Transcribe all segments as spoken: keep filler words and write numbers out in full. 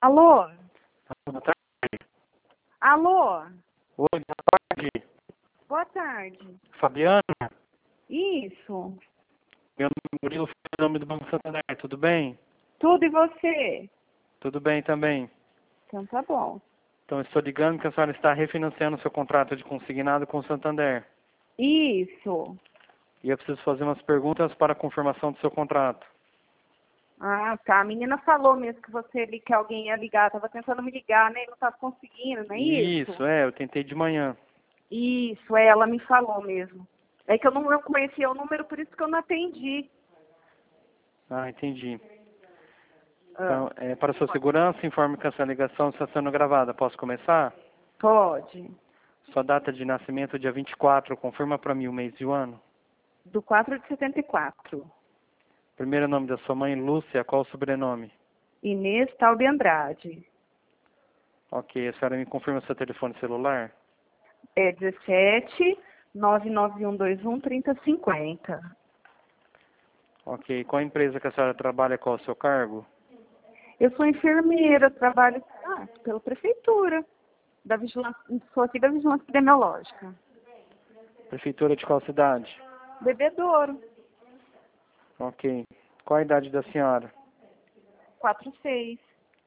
Alô? Boa tarde. Alô? Oi, boa tarde. Boa tarde. Fabiana, Isso. meu nome é Murilo, em nome do Banco Santander, tudo bem? Tudo e você? Tudo bem também. Então tá bom. Então, estou ligando que a senhora está refinanciando seu contrato de consignado com o Santander. Isso. E eu preciso fazer umas perguntas para a confirmação do seu contrato. Ah, tá. A menina falou mesmo que você li- que alguém ia ligar. Tava tentando me ligar, né? E não tava conseguindo, não é isso? Isso, é, eu tentei de manhã. Isso, é, ela me falou mesmo. É que eu não, não conhecia o número, por isso que eu não atendi. Ah, entendi. Ah, Então, é, para sua segurança, informe que essa ligação está sendo gravada. Posso começar? pode. Sua data de nascimento, dia vinte e quatro, confirma para mim o mês e o ano. Do quatro de setenta e quatro. Primeiro nome da sua mãe, Lúcia, qual o sobrenome? Inês Taube Andrade. Ok, a senhora me confirma seu telefone celular? É dezessete, nove nove um dois um, trinta cinquenta. Ok, qual a empresa que a senhora trabalha, qual o seu cargo? Eu sou enfermeira, trabalho ah, pela prefeitura, da vigilância, sou aqui da vigilância epidemiológica. Prefeitura de qual cidade? Bebedouro, Ok, qual a idade da senhora? quatro seis.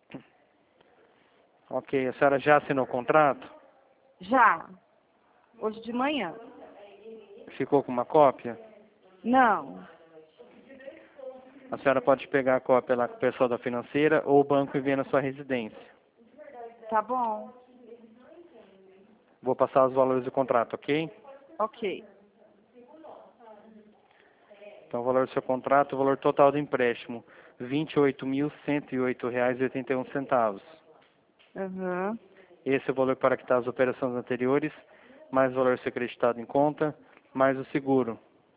Ok, a senhora já assinou o contrato? Já, hoje de manhã. Ficou com uma cópia? Não, A senhora pode pegar a cópia lá com o pessoal da financeira ou o banco e ver na sua residência. tá bom, Vou passar os valores do contrato, ok? ok. Então, o valor do seu contrato, o valor total do empréstimo, vinte e oito mil cento e oito reais e oitenta e um centavos. Uhum, Esse é o valor para quitar as operações anteriores, mais o valor a ser acreditado em conta, mais o seguro.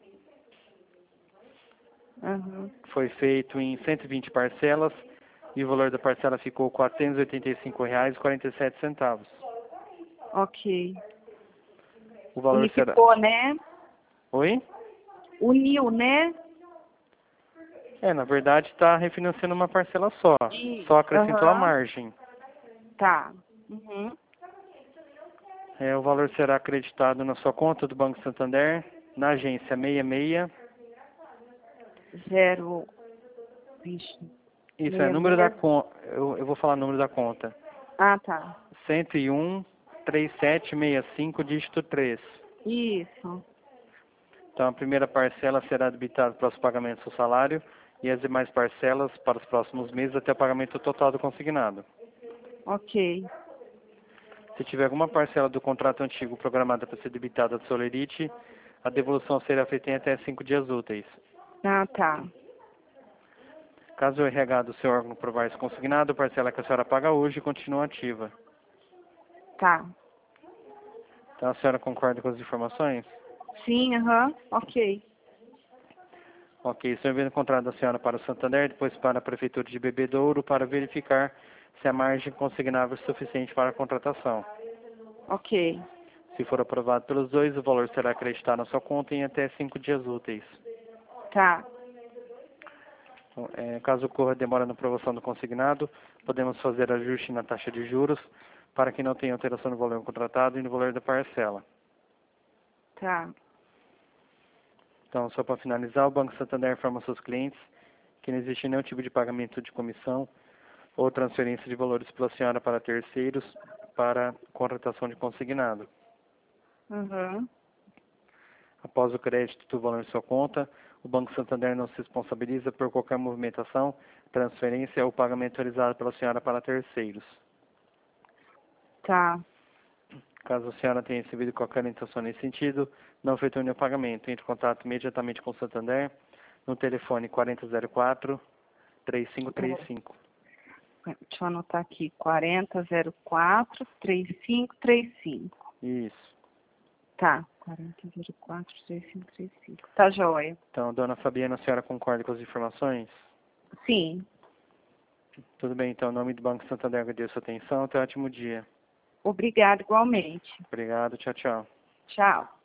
uhum, Foi feito em cento e vinte parcelas e o valor da parcela ficou quatrocentos e oitenta e cinco reais e quarenta e sete centavos. ok. O valor será... Unificou, né? Oi? Uniu, né? É, na verdade está refinanciando uma parcela só. Isso. Só acrescentou a Aham, margem. tá. Uhum. É, o valor será acreditado na sua conta do Banco Santander, na agência sessenta e seis. Zero, vixe, Isso é meia, número da meia. conta. Eu, eu vou falar o número da conta. Ah, tá. cento e um, trinta e sete sessenta e cinco, dígito três. Isso. Então, a primeira parcela será debitada para os pagamentos do salário e as demais parcelas para os próximos meses até o pagamento total do consignado. Ok. Se tiver alguma parcela do contrato antigo programada para ser debitada do Solerite, a devolução será feita em até cinco dias úteis. Ah, tá. Caso o R H do seu órgão provar esse consignado, a parcela que a senhora paga hoje continua ativa. Tá. Então, a senhora concorda com as informações? Sim, aham. Ok. Ok, estou enviando o contrato da senhora para o Santander, depois para a Prefeitura de Bebedouro, para verificar se a margem consignável é suficiente para a contratação. Ok. Se for aprovado pelos dois, o valor será acreditado na sua conta em até cinco dias úteis. Tá. Então, é, caso ocorra demora na aprovação do consignado, podemos fazer ajuste na taxa de juros para que não tenha alteração no valor contratado e no valor da parcela. Tá. Então, só para finalizar, o Banco Santander informa aos seus clientes que não existe nenhum tipo de pagamento de comissão ou transferência de valores pela senhora para terceiros para contratação de consignado. Uhum. Após o crédito do valor em sua conta, o Banco Santander não se responsabiliza por qualquer movimentação, transferência ou pagamento realizado pela senhora para terceiros. Tá. Caso a senhora tenha recebido qualquer intenção nesse sentido, não efetue o pagamento. Entre em contato imediatamente com o Santander no telefone quatro zero quatro, três cinco três Peraí. cinco. Deixa eu anotar aqui. quarenta zero quatro, trinta e cinco trinta e cinco. Isso. Tá. quarenta zero quatro, trinta e cinco trinta e cinco. Tá joia. Então, dona Fabiana, a senhora concorda com as informações? Sim. Tudo bem, então, em nome do Banco Santander, agradeço a atenção. Até um ótimo dia. Obrigada igualmente. Obrigado, tchau, tchau. Tchau.